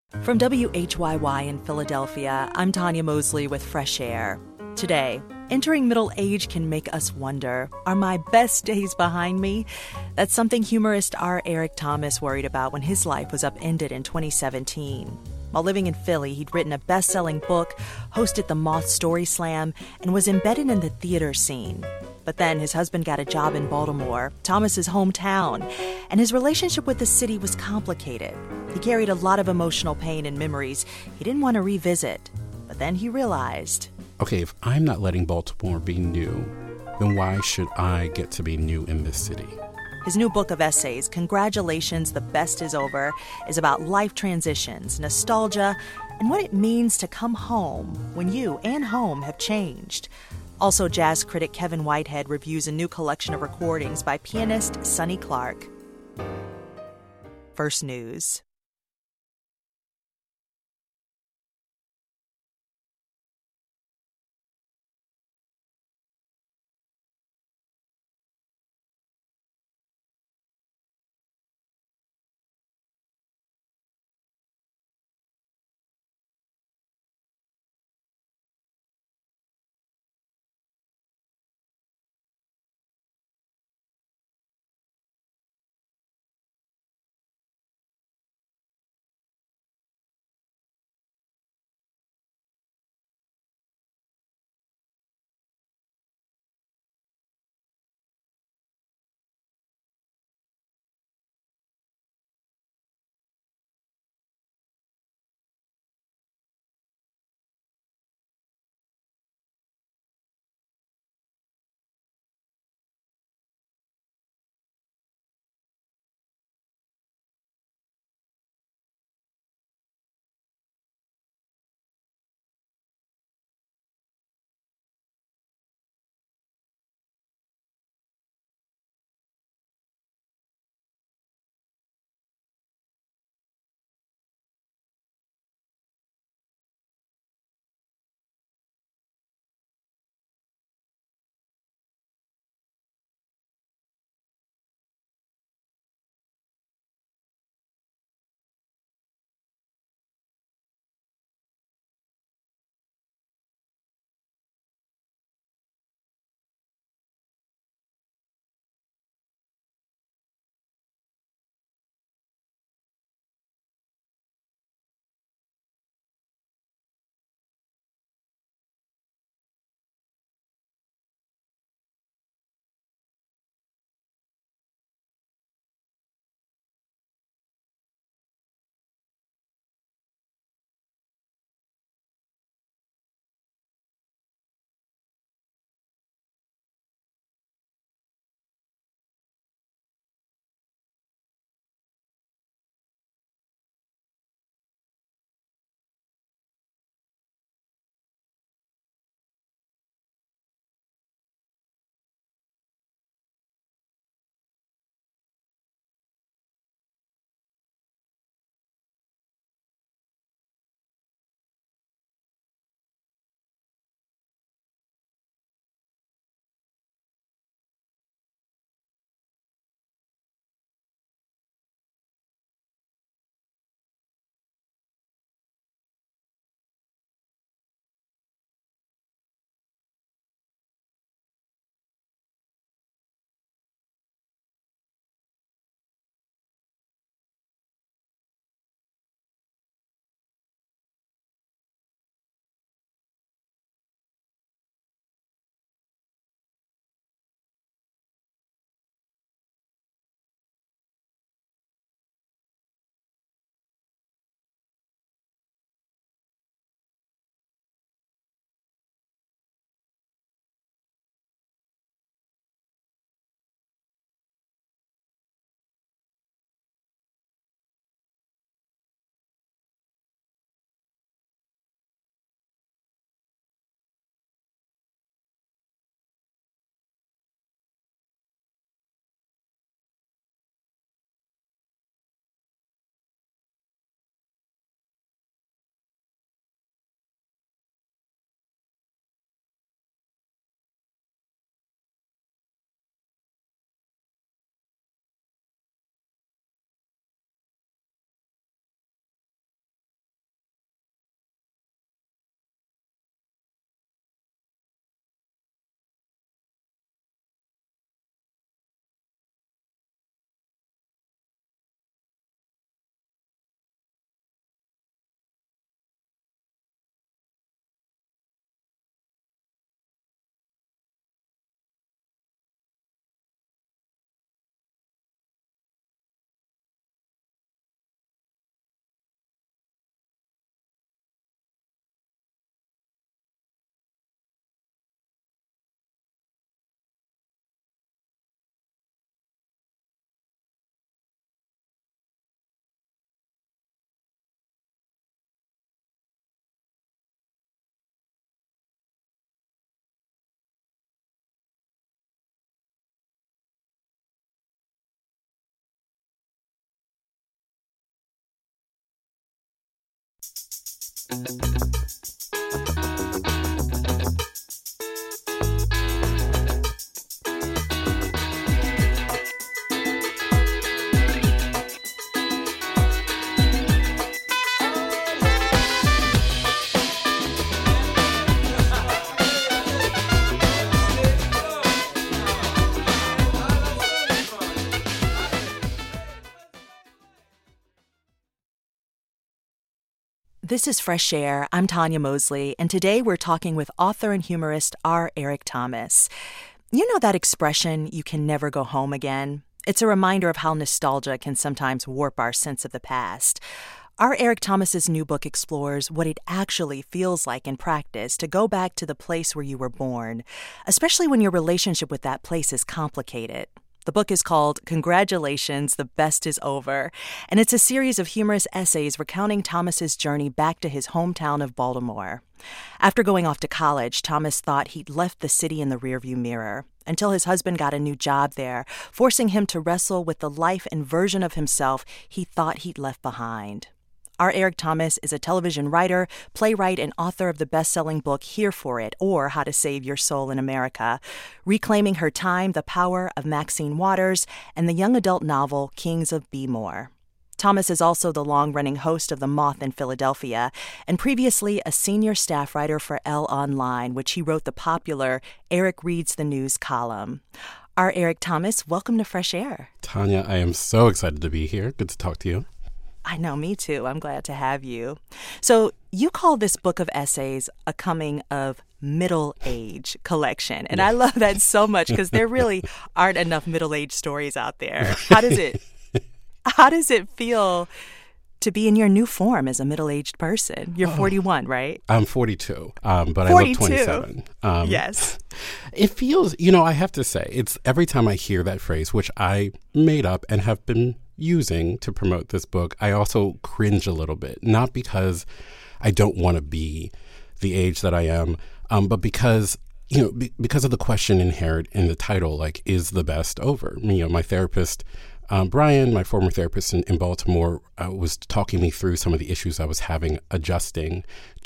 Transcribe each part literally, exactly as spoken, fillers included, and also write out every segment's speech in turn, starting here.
From W H Y Y in Philadelphia, I'm Tanya Mosley with Fresh Air. Today, entering middle age can make us wonder, are my best days behind me? That's something humorist R. Eric Thomas worried about when his life was upended in twenty seventeen. While living in Philly, he'd written a best-selling book, hosted the Moth Story Slam, and was embedded in the theater scene. But then his husband got a job in Baltimore, Thomas's hometown, and his relationship with the city was complicated. He carried a lot of emotional pain and memories he didn't want to revisit. But then he realized, okay, if I'm not letting Baltimore be new, then why should I get to be new in this city? His new book of essays, Congratulations, the Best is Over, is about life transitions, nostalgia, and what it means to come home when you and home have changed. Also, jazz critic Kevin Whitehead reviews a new collection of recordings by pianist Sonny Clark. First News. This is Fresh Air. I'm Tanya Mosley, and today we're talking with author and humorist R. Eric Thomas. You know that expression, you can never go home again? It's a reminder of how nostalgia can sometimes warp our sense of the past. R. Eric Thomas's new book explores what it actually feels like in practice to go back to the place where you were born, especially when your relationship with that place is complicated. The book is called Congratulations, the Best is Over, and it's a series of humorous essays recounting Thomas's journey back to his hometown of Baltimore. After going off to college, Thomas thought he'd left the city in the rearview mirror until his husband got a new job there, forcing him to wrestle with the life and version of himself he thought he'd left behind. R. Eric Thomas is a television writer, playwright, and author of the best-selling book Here for It, or How to Save Your Soul in America, Reclaiming Her Time, The Power of Maxine Waters, and the young adult novel Kings of Be More. Thomas is also the long-running host of The Moth in Philadelphia, and previously a senior staff writer for Elle Online, which he wrote the popular Eric Reads the News column. R. Eric Thomas, welcome to Fresh Air. Tanya, I am so excited to be here. Good to talk to you. I know, me too. I'm glad to have you. So you call this book of essays a coming of middle age collection. And yeah. I love that so much because there really aren't enough middle age stories out there. How does it how does it feel to be in your new form as a middle-aged person? You're oh, forty-one, right? I'm forty-two, um, but forty-two. I look twenty-seven. Um, yes. It feels, you know, I have to say, it's every time I hear that phrase, which I made up and have been using to promote this book, I also cringe a little bit, not because I don't want to be the age that I am, um, but because, you know, be, because of the question inherent in the title, like, is the best over? You know, my therapist, um, Brian, my former therapist in, in Baltimore, uh, was talking me through some of the issues I was having adjusting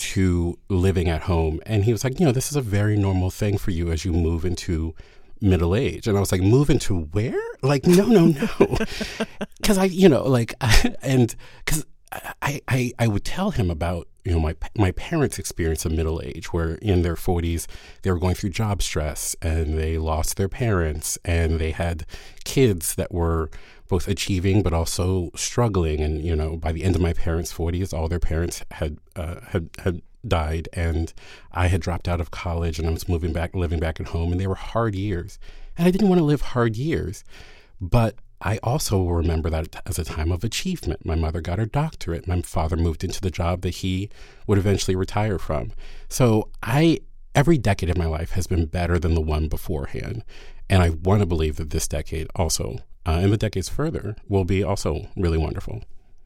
to living at home. And he was like, you know, this is a very normal thing for you as you move into middle age. And I was like, move into where? Like, no, no, no. Because I, you know, like, and because I, I, I would tell him about, you know, my my parents' experience of middle age, where in their forties, they were going through job stress and they lost their parents and they had kids that were both achieving but also struggling. And, you know, by the end of my parents' forties, all their parents had uh, had had died, and I had dropped out of college and I was moving back, living back at home, and they were hard years. And I didn't want to live hard years, but I also remember that as a time of achievement. My mother got her doctorate. My father moved into the job that he would eventually retire from. So I, every decade of my life has been better than the one beforehand. And I want to believe that this decade also, uh, and the decades further, will be also really wonderful.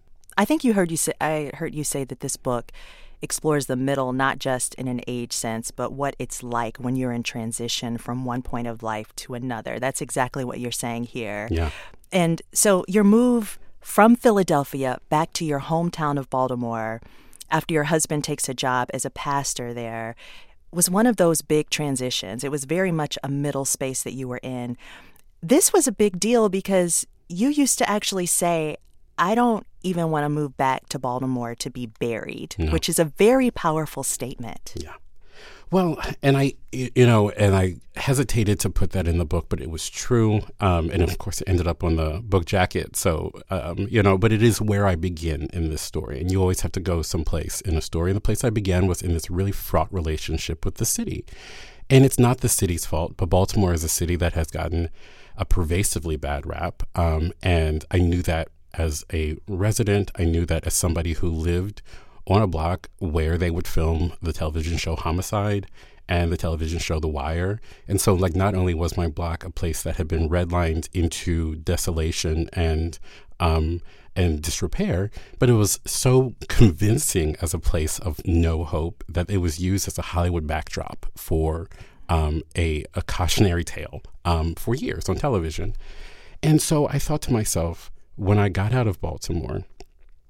I think you heard you say, I heard you say that this book explores the middle, not just in an age sense, but what it's like when you're in transition from one point of life to another. That's exactly what you're saying here. Yeah. And so your move from Philadelphia back to your hometown of Baltimore after your husband takes a job as a pastor there was one of those big transitions. It was very much a middle space that you were in. This was a big deal because you used to actually say, I don't even want to move back to Baltimore to be buried, no. which is a very powerful statement. Yeah. Well, and I, you know, and I hesitated to put that in the book, but it was true. Um, and of course, it ended up on the book jacket. So, um, you know, but it is where I begin in this story. And you always have to go someplace in a story. And the place I began was in this really fraught relationship with the city. And it's not the city's fault, but Baltimore is a city that has gotten a pervasively bad rap. Um, and I knew that as a resident. I knew that as somebody who lived on a block where they would film the television show Homicide and the television show The Wire. And so, like, not only was my block a place that had been redlined into desolation and um, and disrepair, but it was so convincing as a place of no hope that it was used as a Hollywood backdrop for um, a, a cautionary tale um, for years on television. And so I thought to myself, when I got out of Baltimore,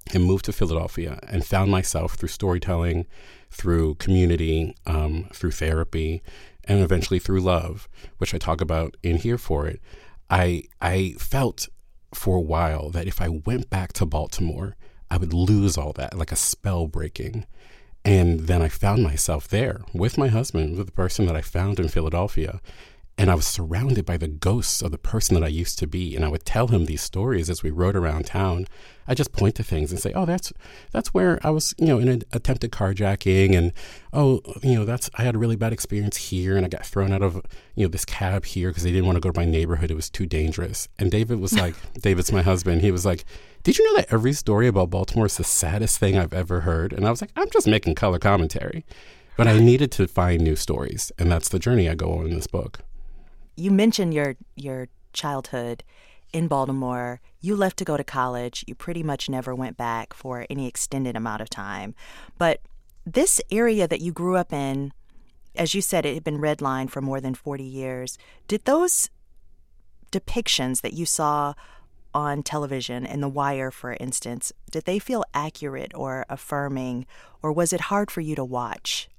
and moved to Philadelphia and found myself through storytelling, through community, um, through therapy, and eventually through love, which I talk about in Here For It. I I felt for a while that if I went back to Baltimore, I would lose all that, like a spell breaking. And then I found myself there with my husband, with the person that I found in Philadelphia. And I was surrounded by the ghosts of the person that I used to be. And I would tell him these stories as we rode around town. I just point to things and say, oh, that's that's where I was, you know, in an attempted carjacking. And, oh, you know, that's I had a really bad experience here. And I got thrown out of, you know, this cab here because they didn't want to go to my neighborhood. It was too dangerous. And David was like, David's my husband. He was like, did you know that every story about Baltimore is the saddest thing I've ever heard? And I was like, I'm just making color commentary. But I needed to find new stories. And that's the journey I go on in this book. You mentioned your your childhood in Baltimore. You left to go to college. You pretty much never went back for any extended amount of time. But this area that you grew up in, as you said, it had been redlined for more than forty years. Did those depictions that you saw on television, in The Wire, for instance, did they feel accurate or affirming, or was it hard for you to watch?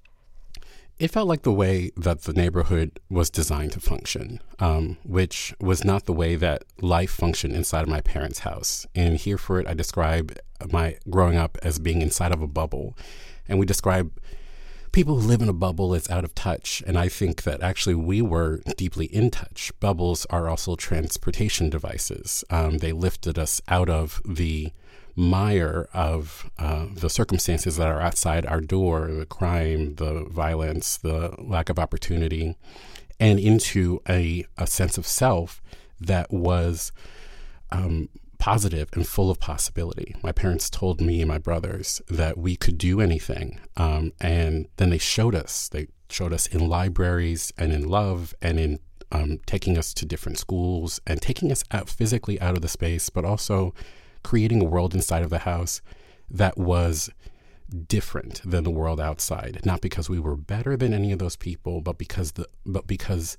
It felt like the way that the neighborhood was designed to function, um, which was not the way that life functioned inside of my parents' house. And Here For It, I describe my growing up as being inside of a bubble. And we describe people who live in a bubble as out of touch. And I think that actually we were deeply in touch. Bubbles are also transportation devices. Um, they lifted us out of the mire of uh, the circumstances that are outside our door, the crime, the violence, the lack of opportunity, and into a, a sense of self that was um, positive and full of possibility. My parents told me and my brothers that we could do anything. Um, and then they showed us. They showed us in libraries and in love and in um, taking us to different schools and taking us out physically out of the space, but also creating a world inside of the house that was different than the world outside. Not because we were better than any of those people, but because the but because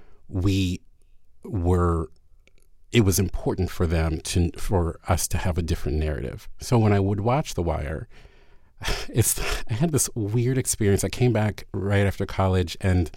we were. It was important for them to for us to have a different narrative. So when I would watch The Wire, it's I had this weird experience. I came back right after college and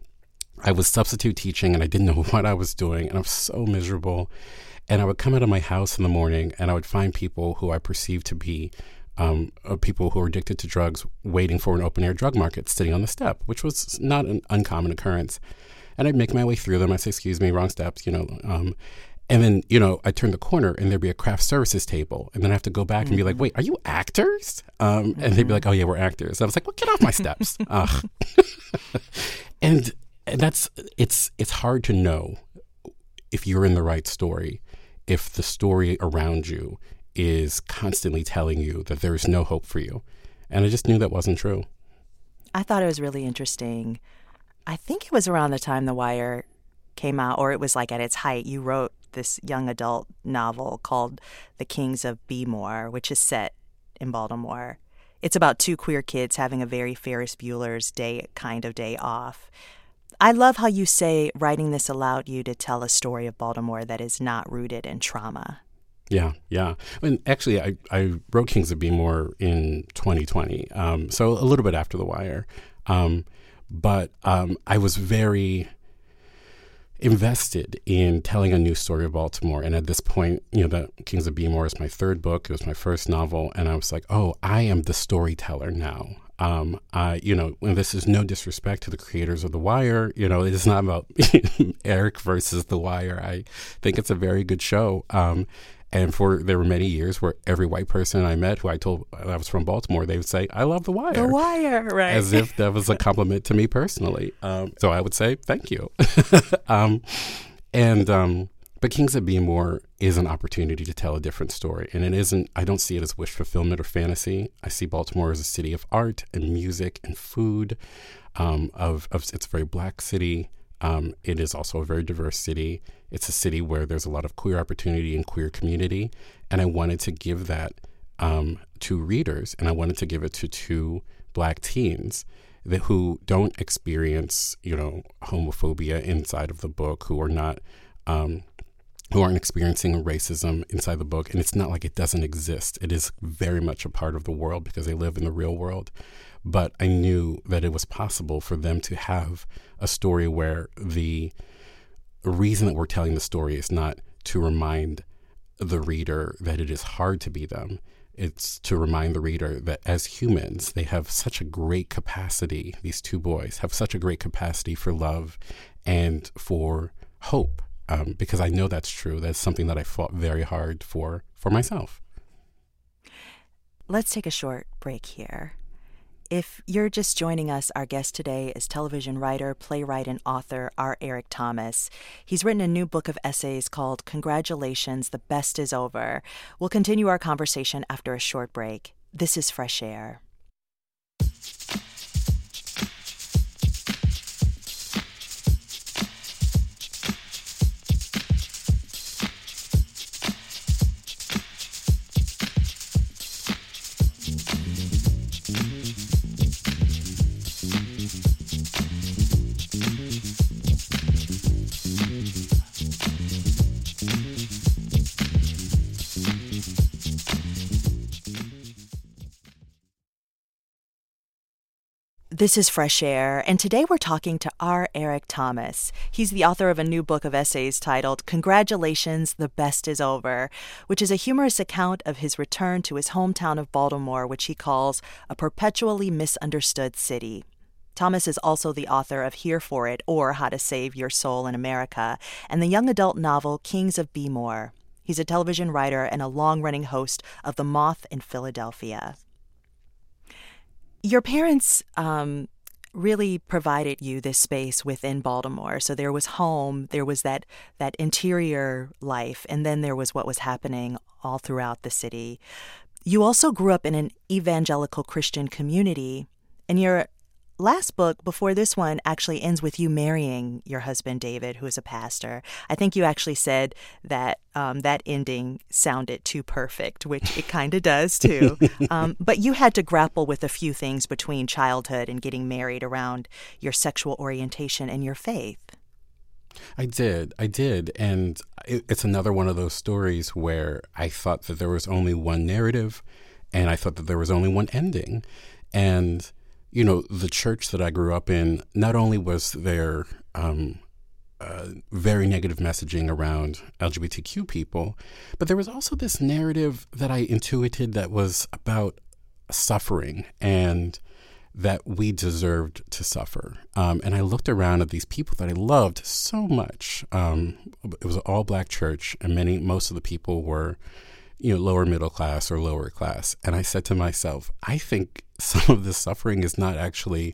I was substitute teaching and I didn't know what I was doing and I was so miserable. And I would come out of my house in the morning and I would find people who I perceived to be um, uh, people who were addicted to drugs waiting for an open air drug market sitting on the step, which was not an uncommon occurrence. And I'd make my way through them. I'd say, excuse me, wrong steps, you know. Um, and then, you know, I'd turn the corner and there'd be a craft services table. And then I have to go back mm-hmm. and be like, wait, are you actors? Um, mm-hmm. And they'd be like, oh, yeah, we're actors. I was like, well, get off my steps. Ugh. and and that's it's it's hard to know if you're in the right story, if the story around you is constantly telling you that there is no hope for you. And I just knew that wasn't true. I thought it was really interesting. I think it was around the time The Wire came out, or it was like at its height. You wrote this young adult novel called The Kings of B-More, which is set in Baltimore. It's about two queer kids having a very Ferris Bueller's Day kind of day off. I love how you say writing this allowed you to tell a story of Baltimore that is not rooted in trauma. Yeah, yeah. And actually, I, I wrote Kings of B-More in twenty twenty, um, so a little bit after The Wire. Um, but um, I was very invested in telling a new story of Baltimore. And at this point, you know, the Kings of B-More is my third book. It was my first novel. And I was like, oh, I am the storyteller now. Um, I, you know, and this is no disrespect to the creators of The Wire. You know, it is not about Eric versus The Wire. I think it's a very good show. Um, and for there were many years where every white person I met who I told I was from Baltimore, they would say, I love The Wire. The Wire, right. As if that was a compliment to me personally. Um, so I would say, thank you. um, and, um, but Kings of B-More is an opportunity to tell a different story. And it isn't, I don't see it as wish fulfillment or fantasy. I see Baltimore as a city of art and music and food. Um, of, of It's a very Black city. Um, it is also a very diverse city. It's a city where there's a lot of queer opportunity and queer community. And I wanted to give that um, to readers. And I wanted to give it to two Black teens that who don't experience, you know, homophobia inside of the book, who are not um, who aren't experiencing racism inside the book. And it's not like it doesn't exist. It is very much a part of the world because they live in the real world. But I knew that it was possible for them to have a story where the reason that we're telling the story is not to remind the reader that it is hard to be them. It's to remind the reader that as humans, they have such a great capacity, these two boys have such a great capacity for love and for hope, um, because I know that's true. That's something that I fought very hard for, for myself. Let's take a short break here. If you're just joining us, our guest today is television writer, playwright, and author R. Eric Thomas. He's written a new book of essays called Congratulations, the Best is Over. We'll continue our conversation after a short break. This is Fresh Air. This is Fresh Air, and today we're talking to R. Eric Thomas. He's the author of a new book of essays titled Congratulations, the Best is Over, which is a humorous account of his return to his hometown of Baltimore, which he calls a perpetually misunderstood city. Thomas is also the author of Here for It, or How to Save Your Soul in America, and the young adult novel Kings of B. More. He's a television writer and a long-running host of The Moth in Philadelphia. Your parents um, really provided you this space within Baltimore. So there was home, there was that that interior life, and then there was what was happening all throughout the city. You also grew up in an evangelical Christian community, and your last book before this one actually ends with you marrying your husband, David, who is a pastor. I think you actually said that um, that ending sounded too perfect, which it kind of does too. um, but you had to grapple with a few things between childhood and getting married around your sexual orientation and your faith. I did. I did. And it, it's another one of those stories where I thought that there was only one narrative and I thought that there was only one ending. And you know, the church that I grew up in, not only was there um, uh, very negative messaging around L G B T Q people, but there was also this narrative that I intuited that was about suffering and that we deserved to suffer. Um, and I looked around at these people that I loved so much. Um, it was an all-black church, and many, most of the people were, you know, lower middle class or lower class. And I said to myself, I think some of this suffering is not actually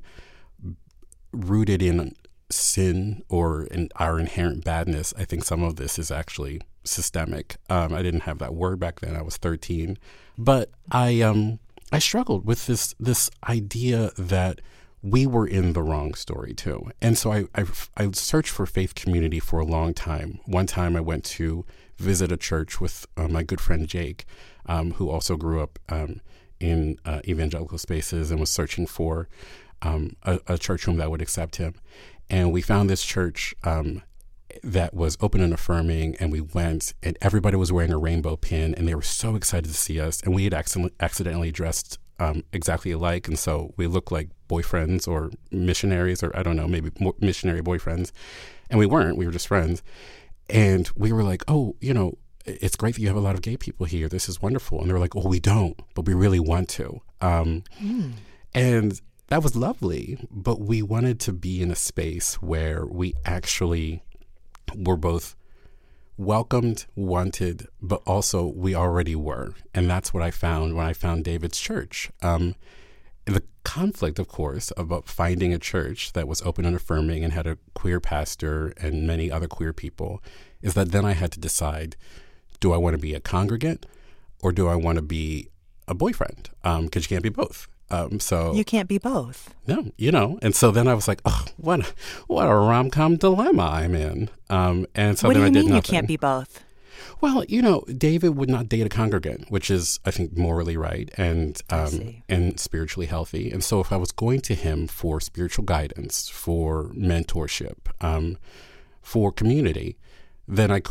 rooted in sin or in our inherent badness. I think some of this is actually systemic. Um, I didn't have that word back then. I was thirteen. But I um I struggled with this this idea that we were in the wrong story too. And so I, I, I searched for faith community for a long time. One time I went to visit a church with uh, my good friend Jake, um, who also grew up um, in uh, evangelical spaces and was searching for um, a, a church home that would accept him. And we found this church um, that was open and affirming, and we went, and everybody was wearing a rainbow pin, and they were so excited to see us. And we had accident- accidentally dressed um, exactly alike, and so we looked like boyfriends or missionaries, or I don't know, maybe more missionary boyfriends. And we weren't. We were just friends. And we were like, oh, you know, it's great that you have a lot of gay people here. This is wonderful. And they were like, oh, we don't, but we really want to. Um, mm. And that was lovely. But we wanted to be in a space where we actually were both welcomed, wanted, but also we already were. And that's what I found when I found David's church. Um, the conflict, of course, about finding a church that was open and affirming and had a queer pastor and many other queer people is that then I had to decide, do I want to be a congregant or do I want to be a boyfriend? Um, because you can't be both. Um, so you can't be both. No, you know. And so then I was like, oh, what, a, what a rom-com dilemma I'm in. Um, and so what then do you I did mean nothing. You can't be both? Well, you know, David would not date a congregant, which is, I think, morally right and um, and spiritually healthy. And so if I was going to him for spiritual guidance, for mentorship, um, for community, then I couldn't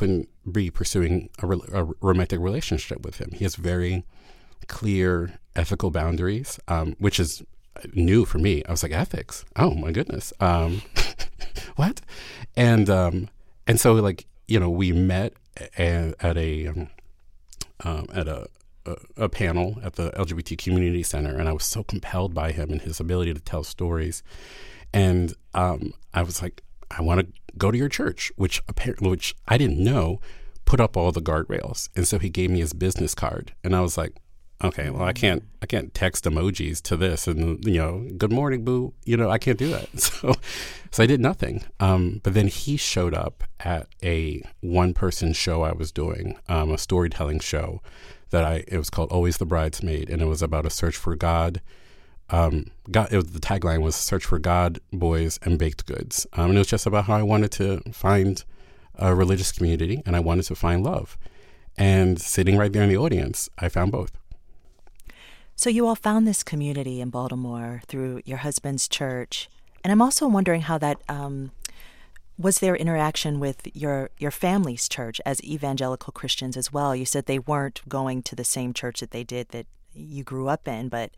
be pursuing a, re- a romantic relationship with him. He has very clear ethical boundaries, um, which is new for me. I was like, ethics? Oh my goodness. Um, what? And, um, and so like, you know, we met a, at a, um, um, at a, a, a panel at the L G B T Community Center. And I was so compelled by him and his ability to tell stories. And, um, I was like, I want to go to your church, which apparently, which I didn't know, put up all the guardrails. And so he gave me his business card. And I was like, okay, well, I can't, I can't text emojis to this and, you know, good morning, boo. You know, I can't do that. So, so I did nothing. Um, but then he showed up at a one person show I was doing, um, a storytelling show that I, it was called Always the Bridesmaid. And it was about a search for God. Um, God, it was, the tagline was search for God, boys, and baked goods. Um, and it was just about how I wanted to find a religious community and I wanted to find love. And sitting right there in the audience, I found both. So you all found this community in Baltimore through your husband's church. And I'm also wondering how that, um, was there interaction with your, your family's church as evangelical Christians as well? You said they weren't going to the same church that they did that you grew up in, but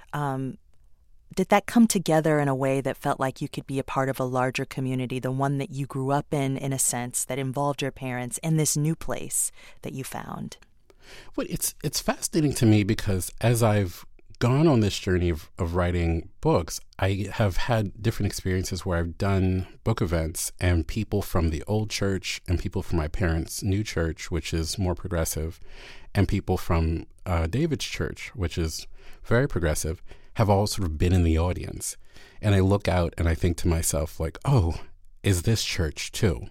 um, did that come together in a way that felt like you could be a part of a larger community, the one that you grew up in, in a sense, that involved your parents, and this new place that you found? Well, it's it's fascinating to me because as I've gone on this journey of, of writing books, I have had different experiences where I've done book events and people from the old church and people from my parents' new church, which is more progressive, and people from uh, David's church, which is very progressive, have all sort of been in the audience. And I look out and I think to myself, like, oh, is this church too?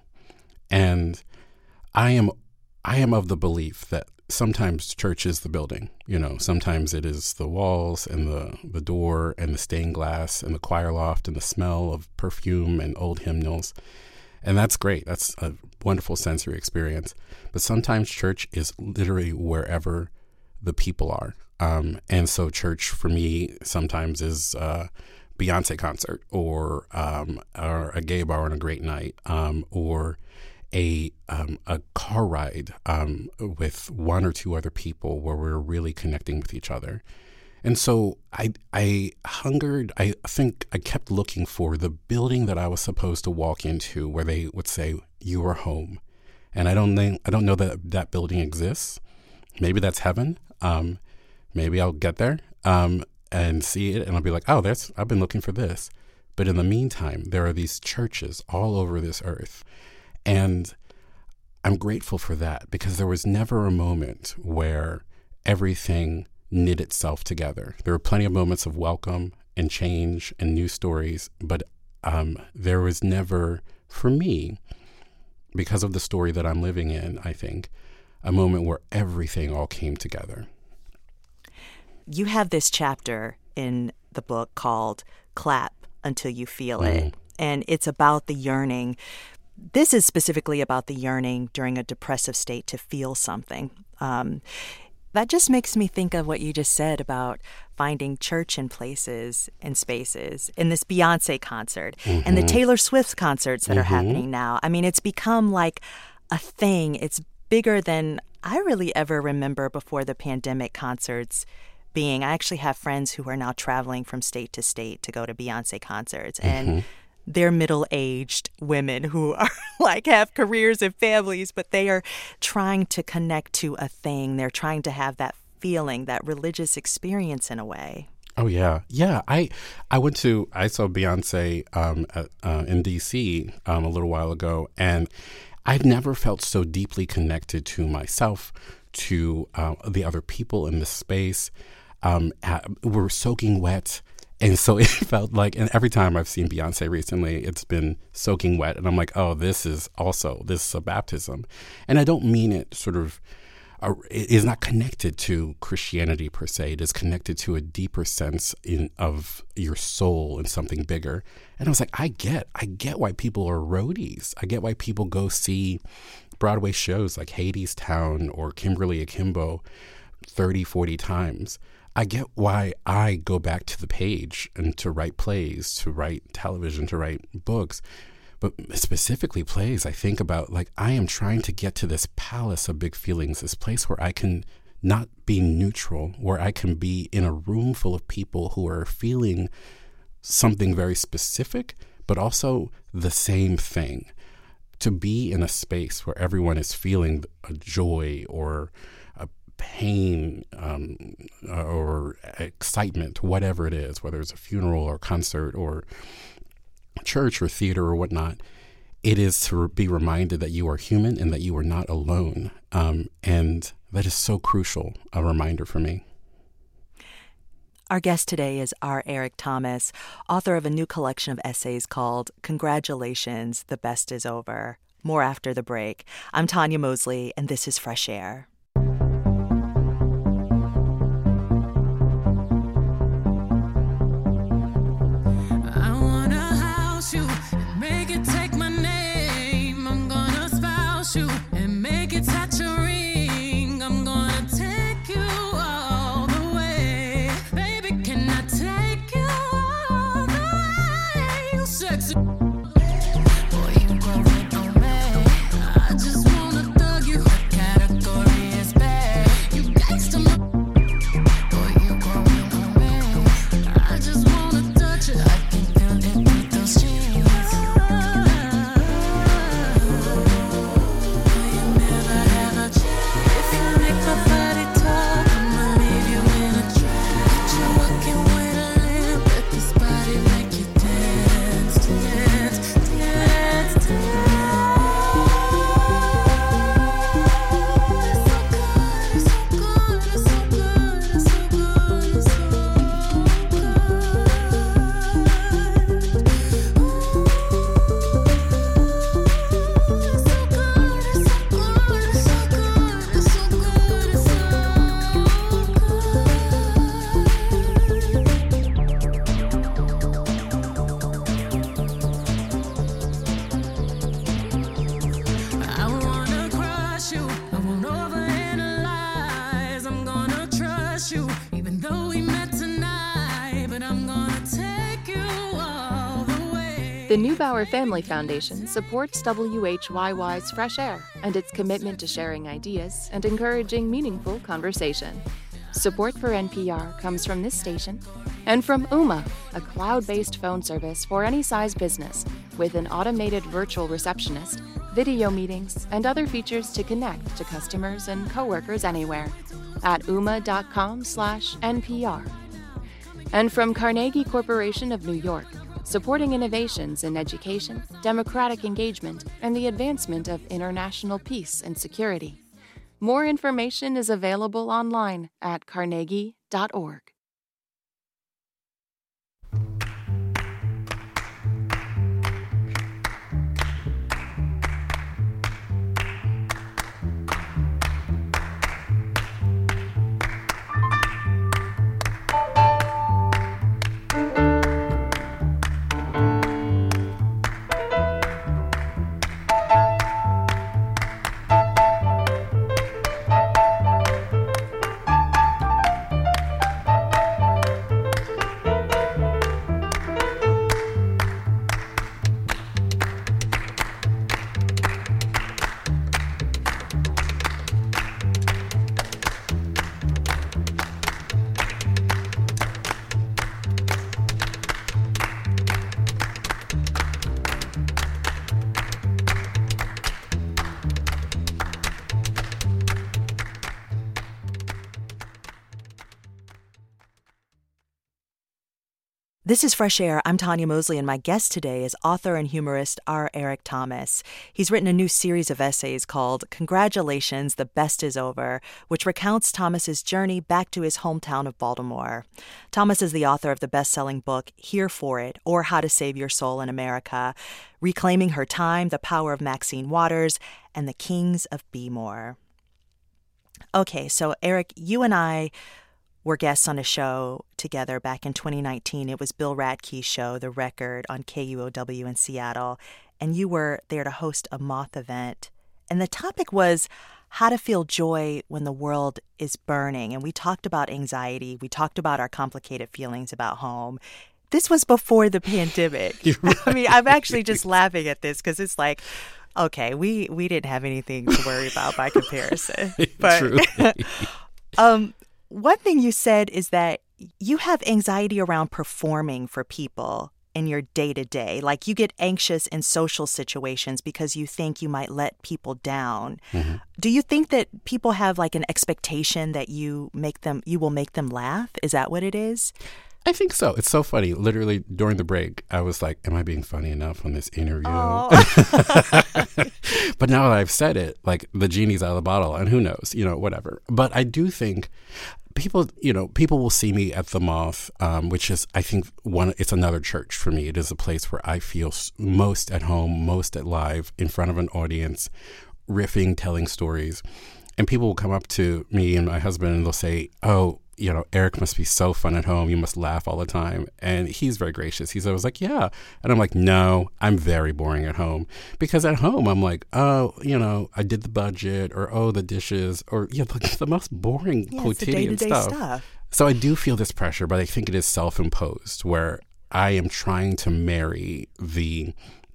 And I am I am of the belief that sometimes church is the building, you know, sometimes it is the walls and the, the door and the stained glass and the choir loft and the smell of perfume and old hymnals. And that's great. That's a wonderful sensory experience. But sometimes church is literally wherever the people are. Um, and so church for me sometimes is uh, Beyonce concert or, um, or a gay bar on a great night um, or a um, a car ride um, with one or two other people where we're really connecting with each other. And so I I hungered, I think I kept looking for the building that I was supposed to walk into where they would say, you are home. And I don't think, I don't know that that building exists. Maybe that's heaven. Um, maybe I'll get there um, and see it and I'll be like, oh, that's, I've been looking for this. But in the meantime, there are these churches all over this earth. And I'm grateful for that because there was never a moment where everything knit itself together. There were plenty of moments of welcome and change and new stories, but um, there was never, for me, because of the story that I'm living in, I think, a moment where everything all came together. You have this chapter in the book called Clap Until You Feel It, mm. and it's about the yearning. This is specifically about the yearning during a depressive state to feel something. Um, that just makes me think of what you just said about finding church in places and spaces, in this Beyonce concert mm-hmm. and the Taylor Swift concerts that mm-hmm. are happening now. I mean, it's become like a thing. It's bigger than I really ever remember before the pandemic concerts being. I actually have friends who are now traveling from state to state to go to Beyonce concerts. And mm-hmm. they're middle-aged women who are like have careers and families, but they are trying to connect to a thing. They're trying to have that feeling, that religious experience in a way. Oh, yeah. Yeah. I I went to, I saw Beyonce um, at, uh, in D C um, a little while ago, and I've never felt so deeply connected to myself, to uh, the other people in the space. Um, we're soaking wet. And so it felt like, and every time I've seen Beyonce recently, it's been soaking wet. And I'm like, oh, this is also, this is a baptism. And I don't mean it sort of, uh, it is not connected to Christianity per se. It is connected to a deeper sense in of your soul and something bigger. And I was like, I get, I get why people are roadies. I get why people go see Broadway shows like Hadestown or Kimberly Akimbo thirty, forty times. I get why I go back to the page and to write plays, to write television, to write books, but specifically plays, I think about, like, I am trying to get to this palace of big feelings, this place where I can not be neutral, where I can be in a room full of people who are feeling something very specific, but also the same thing. To be in a space where everyone is feeling a joy or a pain um, or excitement, whatever it is, whether it's a funeral or concert or church or theater or whatnot, it is to be reminded that you are human and that you are not alone. Um, and that is so crucial, a reminder for me. Our guest today is R. Eric Thomas, author of a new collection of essays called Congratulations, the Best is Over. More after the break. I'm Tanya Mosley, and this is Fresh Air. The Neubauer Family Foundation supports W H Y Y's Fresh Air and its commitment to sharing ideas and encouraging meaningful conversation. Support for N P R comes from this station and from Ooma, a cloud-based phone service for any size business with an automated virtual receptionist, video meetings, and other features to connect to customers and coworkers anywhere at ooma.com slash NPR. And from Carnegie Corporation of New York, supporting innovations in education, democratic engagement, and the advancement of international peace and security. More information is available online at carnegie dot org. This is Fresh Air. I'm Tanya Mosley, and my guest today is author and humorist R. Eric Thomas. He's written a new series of essays called Congratulations, the Best is Over, which recounts Thomas's journey back to his hometown of Baltimore. Thomas is the author of the best-selling book Here for It, or How to Save Your Soul in America, Reclaiming Her Time, The Power of Maxine Waters, and The Kings of Be More. Okay, so Eric, you and I were guests on a show together back in twenty nineteen. It was Bill Radke's show, The Record, on K U O W in Seattle. And you were there to host a Moth event. And the topic was how to feel joy when the world is burning. And we talked about anxiety. We talked about our complicated feelings about home. this was before the pandemic. Right. I mean, I'm actually just laughing at this because it's like, okay, we, we didn't have anything to worry about by comparison. But um, one thing you said is that you have anxiety around performing for people in your day-to-day. Like you get anxious in social situations because you think you might let people down. Mm-hmm. Do you think that people have like an expectation that you make them, you will make them laugh? Is that what it is? I think so. It's so funny. Literally during the break, I was like, am I being funny enough on this interview? Oh. But now that I've said it, like the genie's out of the bottle and who knows, you know, whatever. But I do think people, you know, people will see me at the Moth, um, which is, I think, one. It's another church for me. It is a place where I feel most at home, most at live, in front of an audience, riffing, telling stories. And people will come up to me and my husband and they'll say, oh, you know, Eric must be so fun at home. You must laugh all the time. And he's very gracious. He's always like, yeah. And I'm like, no, I'm very boring at home. Because at home, I'm like, oh, you know, I did the budget or, oh, the dishes or, yeah, the, the most boring yeah, quotidian it's the day-to-day stuff. stuff. So I do feel this pressure, but I think it is self-imposed where I am trying to marry the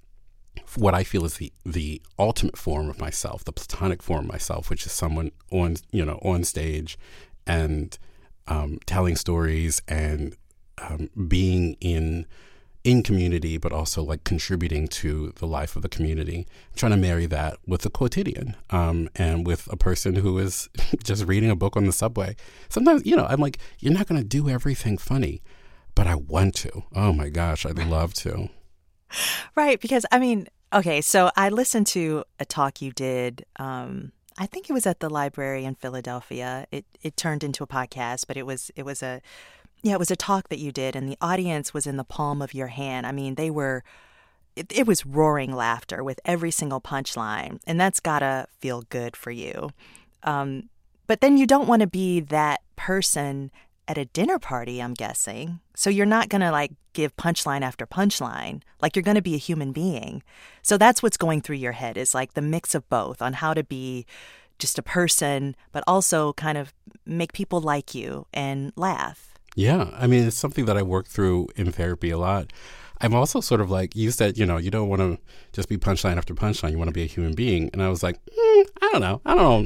what I feel is the, the ultimate form of myself, the platonic form of myself, which is someone on, you know, on stage and Um, telling stories and um, being in in community, but also like contributing to the life of the community. I'm trying to marry that with the quotidian um, and with a person who is just reading a book on the subway. Sometimes, you know, I'm like, you're not going to do everything funny, but I want to. Oh my gosh, I'd love to. Right, because I mean, okay, so I listened to a talk you did. Um, I think it was at the library in Philadelphia. It it turned into a podcast, but it was it was a yeah, it was a talk that you did, and the audience was in the palm of your hand. I mean, they were it, it was roaring laughter with every single punchline, and that's gotta feel good for you. Um, but then you don't want to be that person at a dinner party, I'm guessing. So you're not going to like give punchline after punchline. Like you're going to be a human being. So that's what's going through your head is like the mix of both on how to be just a person, but also kind of make people like you and laugh. Yeah. I mean, it's something that I work through in therapy a lot. I'm also sort of like, you said, you know, you don't want to just be punchline after punchline. You want to be a human being. And I was like, mm, I don't know. I don't know.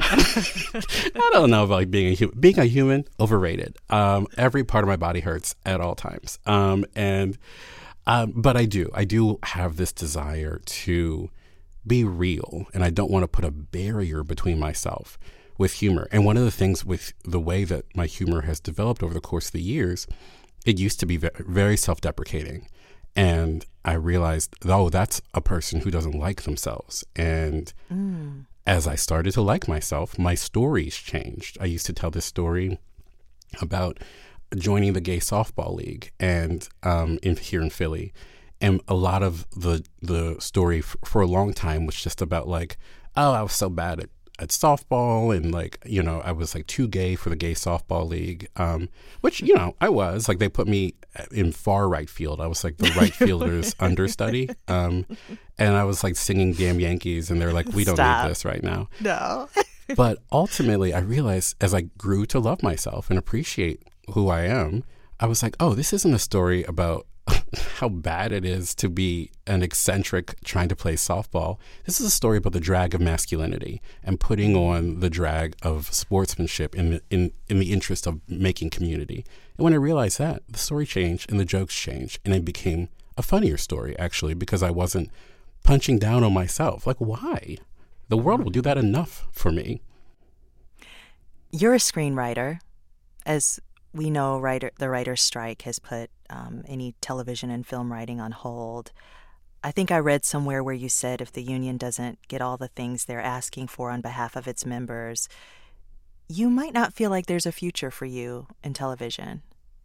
I don't know about being a human. Being a human, overrated. Um, every part of my body hurts at all times. Um, and um, but I do. I do have this desire to be real. And I don't want to put a barrier between myself with humor. And one of the things with the way that my humor has developed over the course of the years, it used to be very self-deprecating. And I realized, oh, that's a person who doesn't like themselves. And mm. as I started to like myself, my stories changed. I used to tell this story about joining the gay softball league and um, in, here in Philly. And a lot of the the story f- for a long time was just about like, oh, I was so bad at at softball and like, you know, I was like too gay for the gay softball league, um, which, you know, I was like, they put me in far right field. I was like the right fielder's understudy. Um, and I was like singing Damn Yankees and they're like, we don't Stop. need this right now. No. But ultimately I realized as I grew to love myself and appreciate who I am, I was like, oh, this isn't a story about how bad it is to be an eccentric trying to play softball. This is a story about the drag of masculinity and putting on the drag of sportsmanship in in in the interest of making community. And when I realized that, the story changed and the jokes changed, and it became a funnier story actually because I wasn't punching down on myself. Like, why? The world will do that enough for me. You're a screenwriter, as we know. Writer the writer's strike has put Um, any television and film writing on hold. I think I read somewhere where you said if the union doesn't get all the things they're asking for on behalf of its members, you might not feel like there's a future for you in television.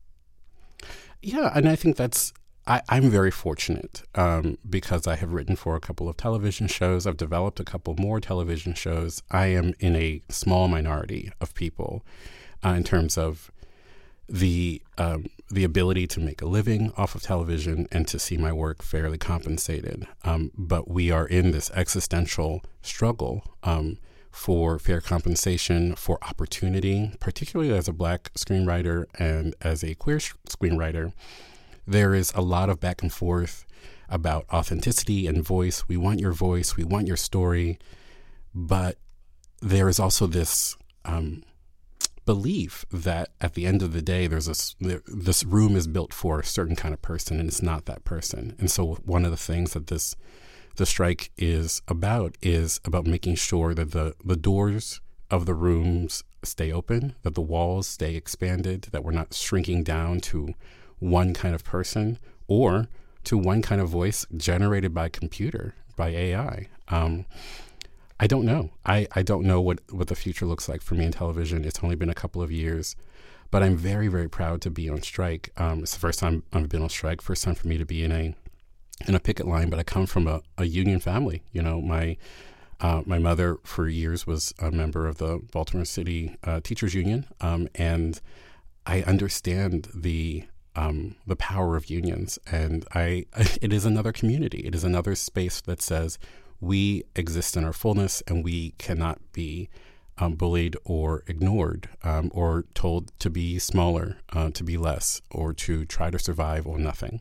Yeah, and I think that's, I, I'm very fortunate um, because I have written for a couple of television shows. I've developed a couple more television shows. I am in a small minority of people uh, in terms of the um, the ability to make a living off of television and to see my work fairly compensated. Um, but we are in this existential struggle um, for fair compensation, for opportunity, particularly as a Black screenwriter and as a queer sh- screenwriter. there is a lot of back and forth about authenticity and voice. We want your voice. We want your story. But there is also this um, belief that at the end of the day, there's a, there, this room is built for a certain kind of person, and it's not that person. And so one of the things that this the strike is about is about making sure that the, the doors of the rooms stay open, that the walls stay expanded, that we're not shrinking down to one kind of person or to one kind of voice generated by computer, by A I. Um, I don't know. I, I don't know what, what the future looks like for me in television. It's only been a couple of years, but I'm very, very proud to be on strike. Um, it's the first time I've been on strike, first time for me to be in a in a picket line, but I come from a, a union family. You know, my uh, my mother for years was a member of the Baltimore City uh, Teachers Union, um, and I understand the um, the power of unions. And I, it is another community. It is another space that says we exist in our fullness, and we cannot be um, bullied or ignored um, or told to be smaller, uh, to be less, or to try to survive or nothing.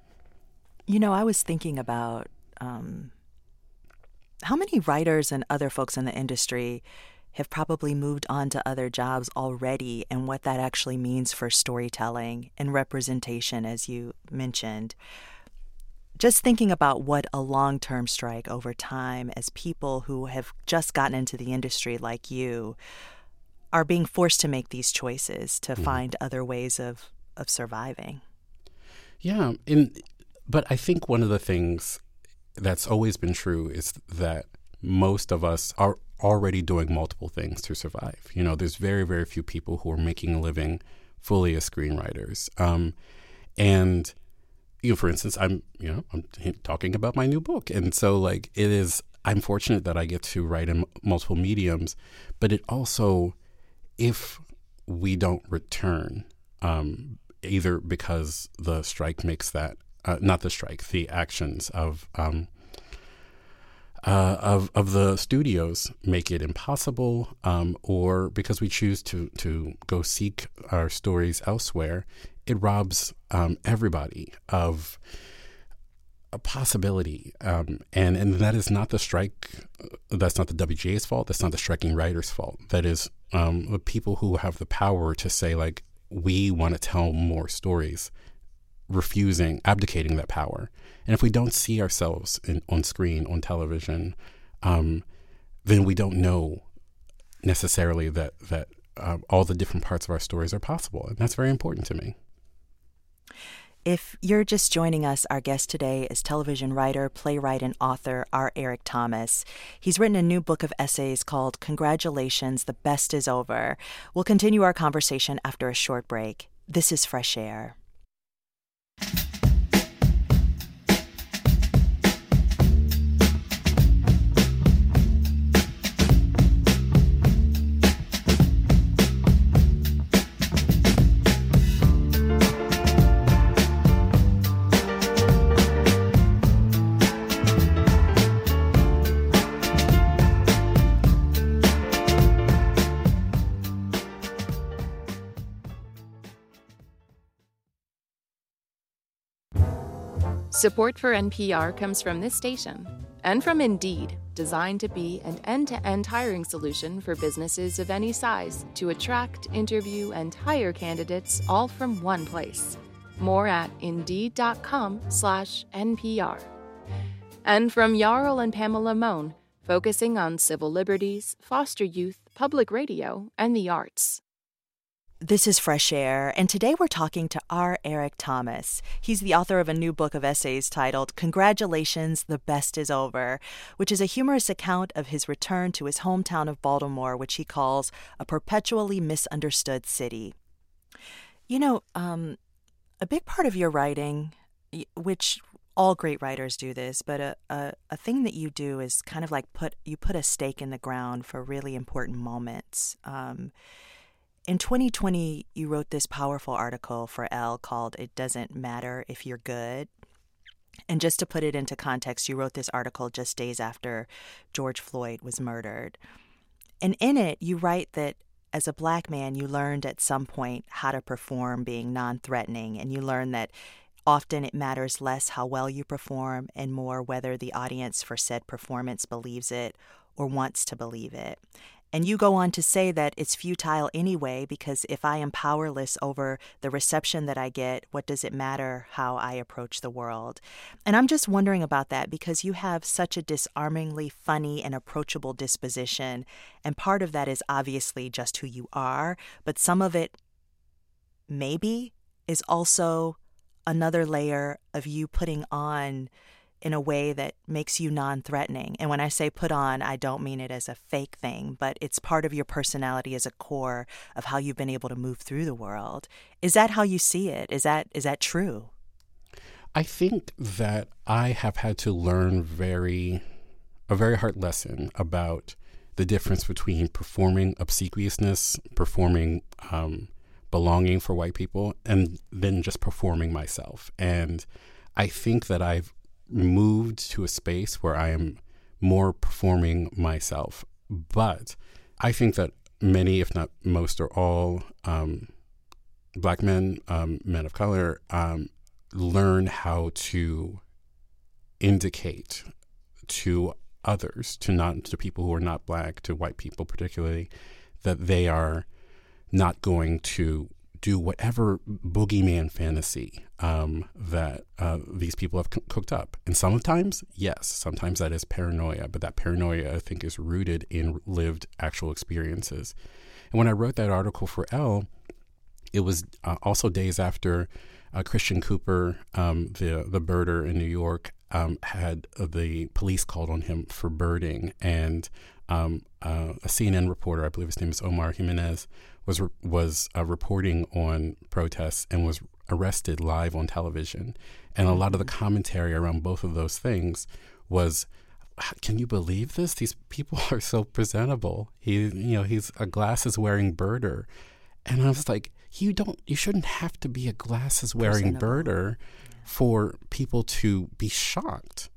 You know, I was thinking about um, how many writers and other folks in the industry have probably moved on to other jobs already, and what that actually means for storytelling and representation, as you mentioned. Just thinking about what a long-term strike over time, as people who have just gotten into the industry like you are being forced to make these choices to mm. find other ways of, of surviving. Yeah, in But I think one of the things that's always been true is that most of us are already doing multiple things to survive. You know, there's very, very few people who are making a living fully as screenwriters. Um, and, you know, for instance, I'm, you know, I'm talking about my new book. And so, like, it is, I'm fortunate that I get to write in multiple mediums. But it also, if we don't return, um, either because the strike makes that Uh, not the strike, the actions of um, uh, of of the studios make it impossible, um, or because we choose to to go seek our stories elsewhere, it robs um, everybody of a possibility, um, and and that is not the strike. That's not the W G A's fault. That's not the striking writers' fault. That is um, the people who have the power to say, like, we want to tell more stories, refusing, abdicating that power. And if we don't see ourselves in, on screen, on television, um, then we don't know necessarily that that uh, all the different parts of our stories are possible. And that's very important to me. If you're just joining us, our guest today is television writer, playwright, and author R. Eric Thomas. He's written a new book of essays called Congratulations, The Best Is Over. We'll continue our conversation after a short break. This is Fresh Air. Support for N P R comes from this station and from Indeed, designed to be an end-to-end hiring solution for businesses of any size to attract, interview, and hire candidates all from one place. More at Indeed.com slash NPR. And from Yarl and Pamela Mohn, focusing on civil liberties, foster youth, public radio, and the arts. This is Fresh Air, and today we're talking to R. Eric Thomas. He's the author of a new book of essays titled Congratulations, The Best Is Over, which is a humorous account of his return to his hometown of Baltimore, which he calls a perpetually misunderstood city. You know, um, a big part of your writing, which all great writers do this, but a, a, a thing that you do is kind of like put you put a stake in the ground for really important moments. Um In twenty twenty, you wrote this powerful article for Elle called It Doesn't Matter If You're Good. And just to put it into context, you wrote this article just days after George Floyd was murdered. And in it, you write that as a Black man, you learned at some point how to perform being non-threatening, and you learned that often it matters less how well you perform and more whether the audience for said performance believes it or wants to believe it. And you go on to say that it's futile anyway, because if I am powerless over the reception that I get, what does it matter how I approach the world? And I'm just wondering about that, because you have such a disarmingly funny and approachable disposition. And part of that is obviously just who you are, but some of it maybe is also another layer of you putting on in a way that makes you non-threatening. And when I say put on, I don't mean it as a fake thing, but it's part of your personality as a core of how you've been able to move through the world. Is that how you see it? Is that is that true? I think that I have had to learn very a very hard lesson about the difference between performing obsequiousness, performing um, belonging for white people, and then just performing myself. And I think that I've moved to a space where I am more performing myself. But I think that many, if not most or all, um, Black men, um, men of color, um, learn how to indicate to others, to not to people who are not Black, to white people particularly, that they are not going to do whatever boogeyman fantasy um, that uh, these people have c- cooked up. And sometimes, yes, sometimes that is paranoia, but that paranoia, I think, is rooted in lived actual experiences. And when I wrote that article for Elle, it was uh, also days after uh, Christian Cooper, um, the, the birder in New York, um, had uh, the police called on him for birding. And um, uh, a C N N reporter, I believe his name is Omar Jimenez, was re- was uh, reporting on protests and was arrested live on television. And a lot of the commentary around both of those things was, can you believe this? These people are so presentable. He, you know, he's a glasses-wearing birder. And I was like, you don't, you shouldn't have to be a glasses-wearing birder for people to be shocked.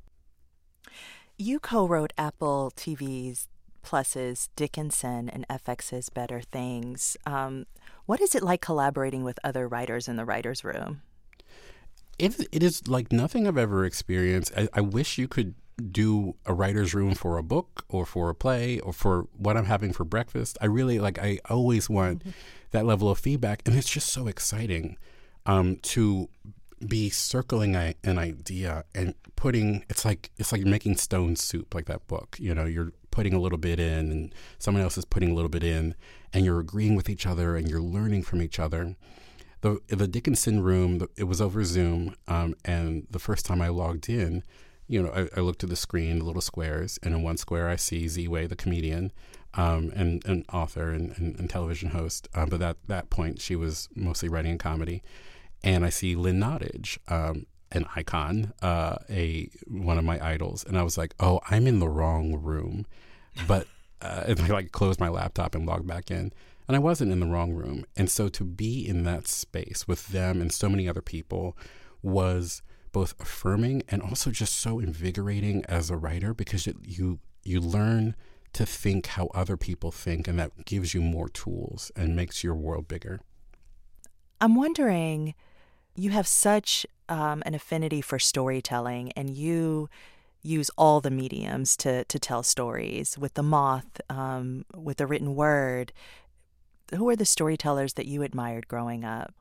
You co-wrote Apple T V's Plus's Dickinson and F X's Better Things. Um, what is it like collaborating with other writers in the writer's room? It, it is like nothing I've ever experienced. I, I wish you could do a writer's room for a book or for a play or for what I'm having for breakfast. I really like, I always want mm-hmm. that level of feedback. And it's just so exciting um, to be circling a, an idea and putting, it's like, it's like making stone soup, like that book. You know, you're putting a little bit in and someone else is putting a little bit in and you're agreeing with each other and you're learning from each other. The the Dickinson room, it was over Zoom, um, and the first time I logged in, you know, I, I looked at the screen, the little squares, and in one square I see Z-Way, the comedian, um, and an author and, and, and television host. Um, but at that point, she was mostly writing comedy. And I see Lynn Nottage, um, an icon, uh, a one of my idols. And I was like, oh, I'm in the wrong room. But uh, and I like closed my laptop and logged back in. And I wasn't in the wrong room. And so to be in that space with them and so many other people was both affirming and also just so invigorating as a writer, because it, you you learn to think how other people think, and that gives you more tools and makes your world bigger. I'm wondering, you have such um, an affinity for storytelling, and you use all the mediums to to tell stories, with the moth, um, with the written word. Who are the storytellers that you admired growing up?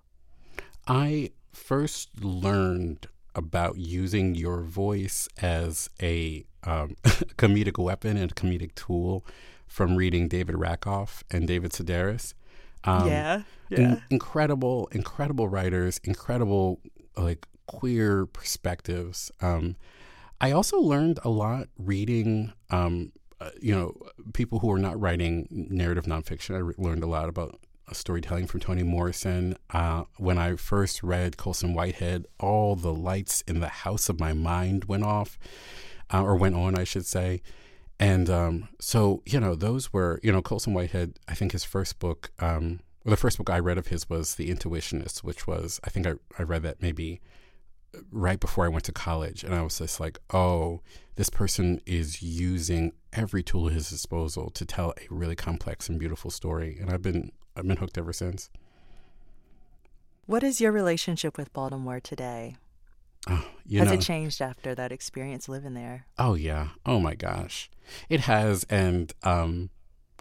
I first learned about using your voice as a um, comedic weapon and a comedic tool from reading David Rakoff and David Sedaris. Um, yeah, yeah. In, incredible, incredible writers, incredible like queer perspectives. Um, I also learned a lot reading, um, uh, you know, people who are not writing narrative nonfiction. I re- learned a lot about uh, storytelling from Toni Morrison. Uh, when I first read Colson Whitehead, all the lights in the house of my mind went off, uh, or went on, I should say. And um, so, you know, those were, you know, Colson Whitehead, I think his first book, um, well, the first book I read of his was The Intuitionist, which was, I think I, I read that maybe right before I went to college. And I was just like, oh, this person is using every tool at his disposal to tell a really complex and beautiful story. And I've been, I've been hooked ever since. What is your relationship with Baltimore today? Oh, you Has know, it changed after that experience living there? Oh, yeah. Oh, my gosh. It has. And um,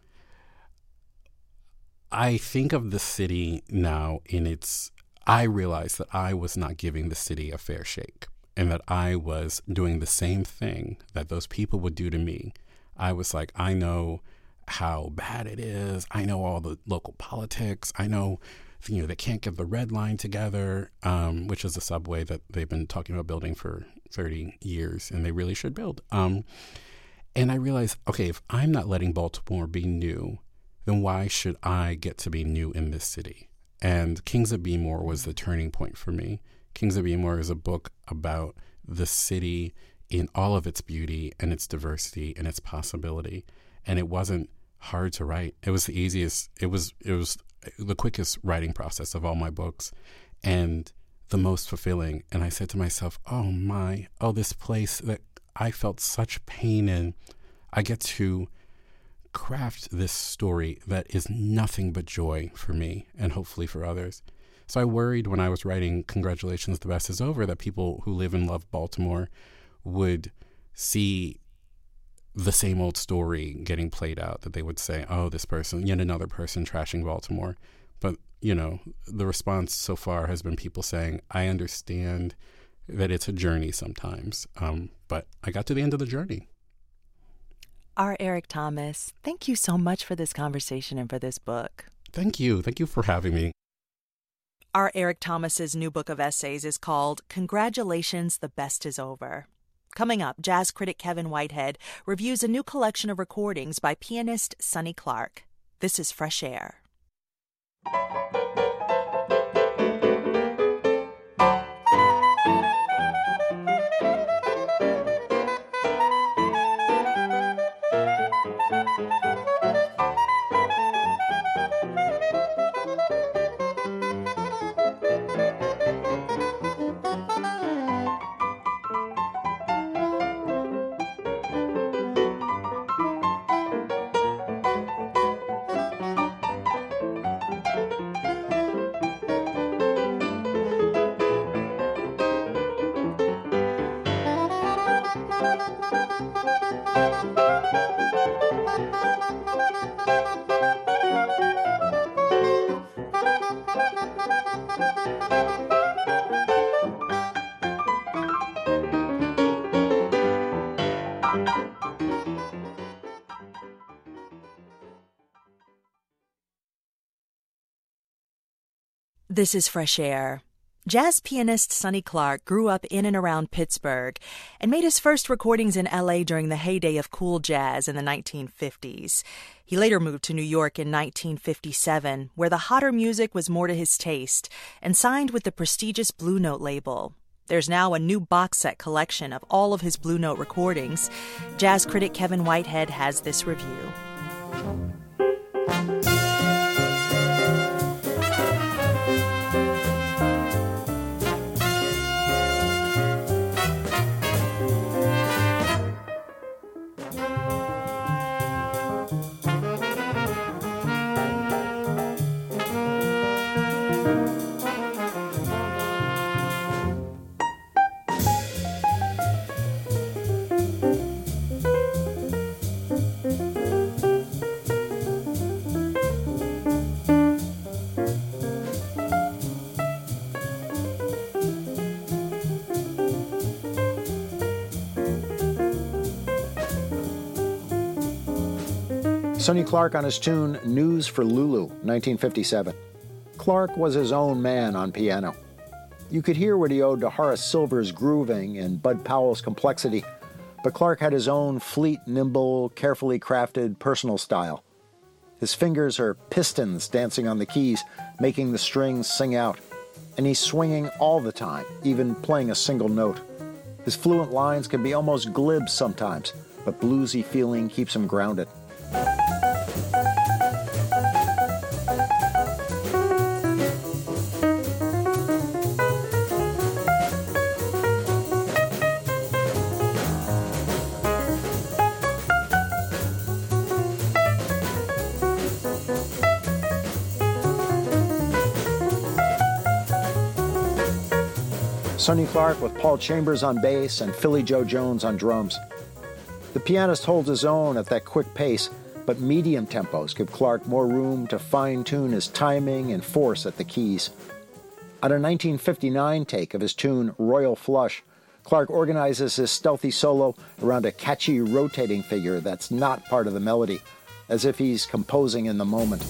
I think of the city now in its, I realize that I was not giving the city a fair shake and that I was doing the same thing that those people would do to me. I was like, I know how bad it is. I know all the local politics. I know, you know, they can't get the red line together, um, which is a subway that they've been talking about building for thirty years, and they really should build. Um, and I realized, okay, if I'm not letting Baltimore be new, then why should I get to be new in this city? And Kings of B-More was the turning point for me. Kings of B-More is a book about the city in all of its beauty and its diversity and its possibility. And it wasn't hard to write. It was the easiest. It was it was the quickest writing process of all my books and the most fulfilling. And I said to myself, oh my, oh, this place that I felt such pain in, I get to craft this story that is nothing but joy for me and hopefully for others. So I worried when I was writing Congratulations, the Best is Over, that people who live and love Baltimore would see the same old story getting played out, that they would say, oh, this person, yet another person trashing Baltimore. But, you know, the response so far has been people saying, I understand that it's a journey sometimes, um, but I got to the end of the journey. R. Eric Thomas, thank you so much for this conversation and for this book. Thank you. Thank you for having me. R. Eric Thomas's new book of essays is called Congratulations, the Best is Over. Coming up, jazz critic Kevin Whitehead reviews a new collection of recordings by pianist Sonny Clark. This is Fresh Air. This is Fresh Air. Jazz pianist Sonny Clark grew up in and around Pittsburgh and made his first recordings in L A during the heyday of cool jazz in the nineteen fifties. He later moved to New York in nineteen fifty-seven, where the hotter music was more to his taste, and signed with the prestigious Blue Note label. There's now a new box set collection of all of his Blue Note recordings. Jazz critic Kevin Whitehead has this review. Sonny Clark on his tune News for Lulu, nineteen fifty-seven. Clark was his own man on piano. You could hear what he owed to Horace Silver's grooving and Bud Powell's complexity, but Clark had his own fleet, nimble, carefully crafted personal style. His fingers are pistons dancing on the keys, making the strings sing out, and he's swinging all the time, even playing a single note. His fluent lines can be almost glib sometimes, but bluesy feeling keeps him grounded. Sonny Clark with Paul Chambers on bass and Philly Joe Jones on drums. The pianist holds his own at that quick pace, but medium tempos give Clark more room to fine-tune his timing and force at the keys. On a nineteen fifty-nine take of his tune Royal Flush, Clark organizes his stealthy solo around a catchy rotating figure that's not part of the melody, as if he's composing in the moment.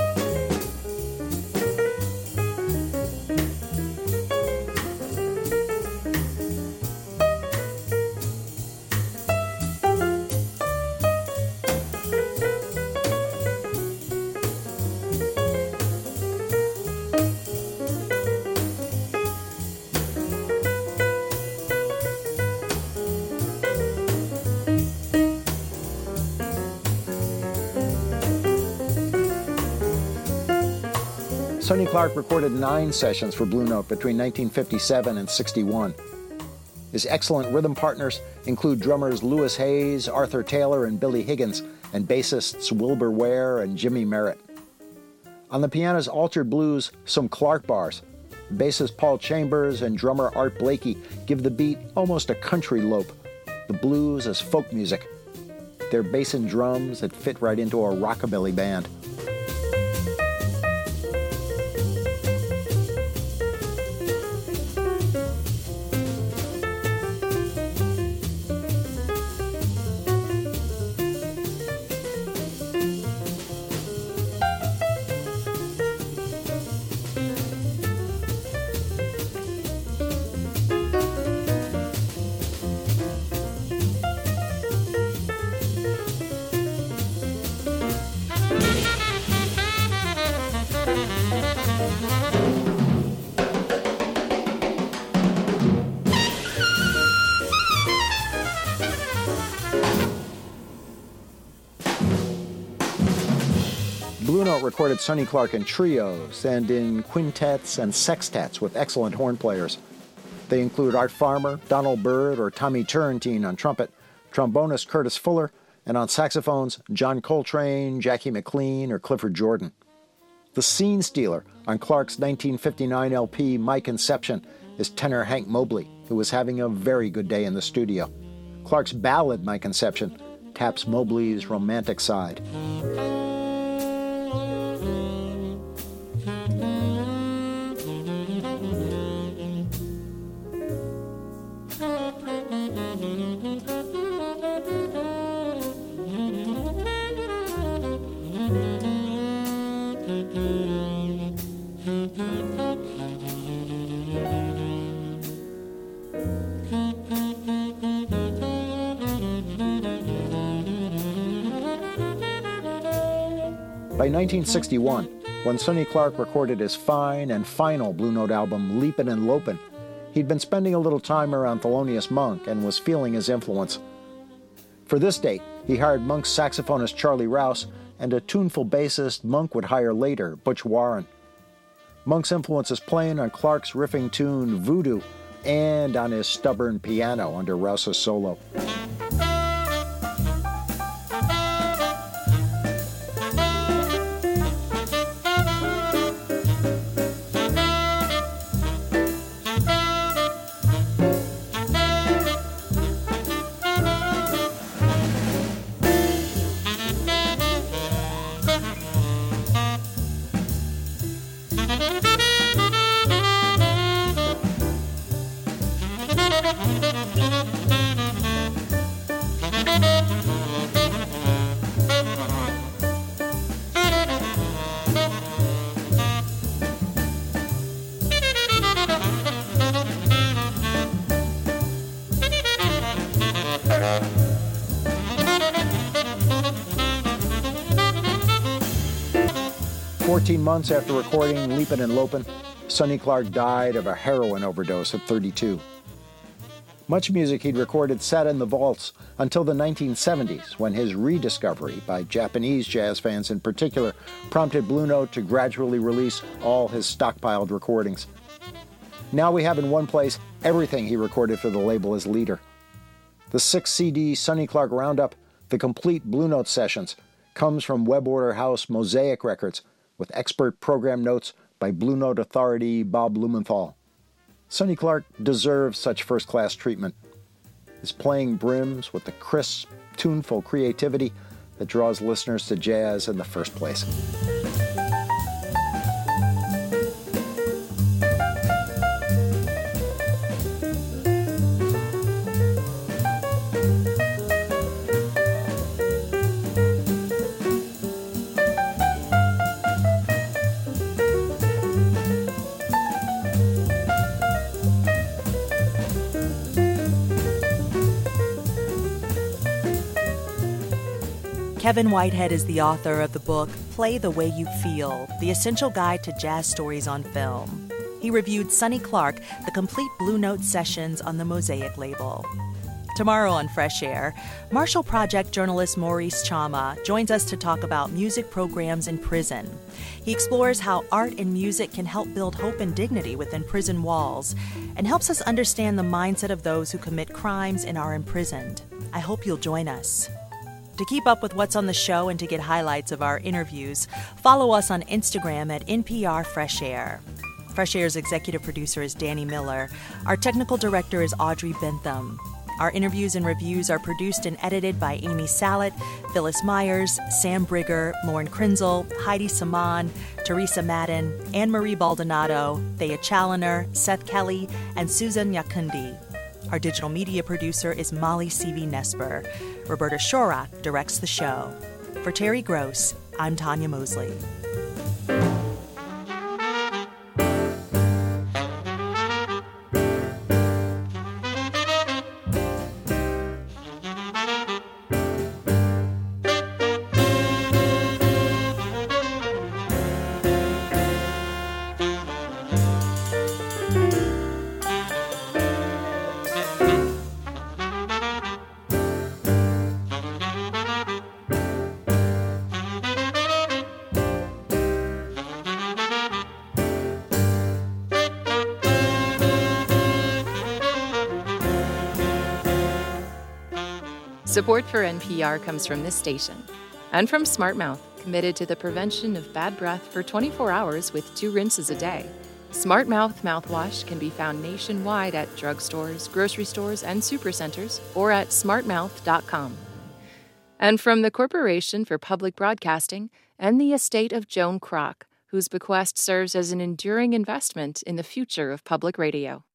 Sonny Clark recorded nine sessions for Blue Note between nineteen fifty-seven and sixty-one. His excellent rhythm partners include drummers Louis Hayes, Arthur Taylor, and Billy Higgins, and bassists Wilbur Ware and Jimmy Merritt. On the piano's altered blues, some Clark bars. Bassist Paul Chambers and drummer Art Blakey give the beat almost a country lope, the blues as folk music. They're bass and drums that fit right into a rockabilly band. Blue Note recorded Sonny Clark in trios and in quintets and sextets with excellent horn players. They include Art Farmer, Donald Byrd, or Tommy Turrentine on trumpet, trombonist Curtis Fuller, and on saxophones, John Coltrane, Jackie McLean, or Clifford Jordan. The scene stealer on Clark's nineteen fifty-nine L P My Conception is tenor Hank Mobley, who was having a very good day in the studio. Clark's ballad My Conception taps Mobley's romantic side. By nineteen sixty-one, when Sonny Clark recorded his fine and final Blue Note album, Leapin' and Lopin', he'd been spending a little time around Thelonious Monk and was feeling his influence. For this date, he hired Monk's saxophonist Charlie Rouse and a tuneful bassist Monk would hire later, Butch Warren. Monk's influence is plain on Clark's riffing tune Voodoo and on his stubborn piano under Rouse's solo. Fourteen months after recording Leapin' and Lopin', Sonny Clark died of a heroin overdose at thirty-two. Much music he'd recorded sat in the vaults until the nineteen seventies, when his rediscovery, by Japanese jazz fans in particular, prompted Blue Note to gradually release all his stockpiled recordings. Now we have in one place everything he recorded for the label as Leader. The six C D Sonny Clark Roundup, the complete Blue Note sessions, comes from Web-Order House Mosaic Records, with expert program notes by Blue Note authority Bob Blumenthal. Sonny Clark deserves such first-class treatment. His playing brims with the crisp, tuneful creativity that draws listeners to jazz in the first place. Kevin Whitehead is the author of the book Play the Way You Feel, the essential guide to jazz stories on film. He reviewed Sonny Clark, the complete Blue Note sessions on the Mosaic label. Tomorrow on Fresh Air, Marshall Project journalist Maurice Chama joins us to talk about music programs in prison. He explores how art and music can help build hope and dignity within prison walls and helps us understand the mindset of those who commit crimes and are imprisoned. I hope you'll join us. To keep up with what's on the show and to get highlights of our interviews, follow us on Instagram at N P R Fresh Air. Fresh Air's executive producer is Danny Miller. Our technical director is Audrey Bentham. Our interviews and reviews are produced and edited by Amy Salet, Phyllis Myers, Sam Brigger, Lauren Krenzel, Heidi Saman, Teresa Madden, Anne-Marie Baldonado, Thea Challoner, Seth Kelly, and Susan Yakundi. Our digital media producer is Molly C V Nesper. Roberta Shorak directs the show. For Terry Gross, I'm Tanya Mosley. Support for N P R comes from this station and from SmartMouth, committed to the prevention of bad breath for twenty-four hours with two rinses a day. SmartMouth mouthwash can be found nationwide at drugstores, grocery stores, and supercenters, or at smart mouth dot com. And from the Corporation for Public Broadcasting and the estate of Joan Kroc, whose bequest serves as an enduring investment in the future of public radio.